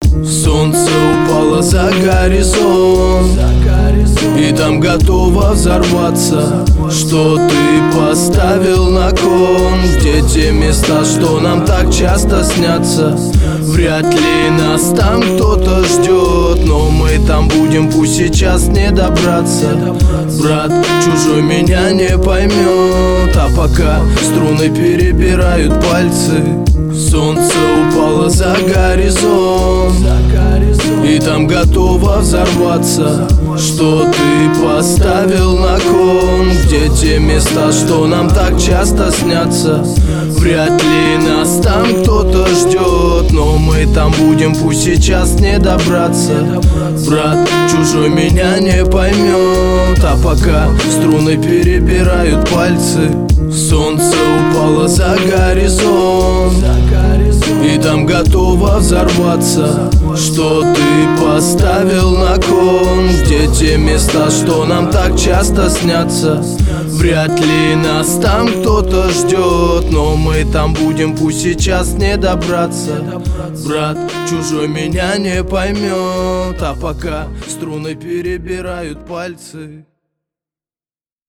Солнце упало за горизонт, и там готово взорваться. Что ты поставил на кон? Где те места, что нам так часто снятся? Вряд ли нас там кто-то ждет, но мы там будем, пусть сейчас не добраться. Брат, чужой меня не поймет, а пока струны перебирают пальцы. Солнце упало за горизонт, и там готово взорваться. Что ты поставил на кон? Где те места, что нам так часто снятся? Вряд ли нас там кто-то ждет, но мы там будем, пусть сейчас не добраться. Брат, чужой меня не поймет, а пока струны перебирают пальцы. Солнце упало за горизонт, и там готово взорваться. Что ты поставил на кон? Где те места, что нам так часто снятся? Вряд ли нас там кто-то ждет, но мы там будем, пусть сейчас не добраться. Брат, чужой меня не поймет, а пока струны перебирают пальцы.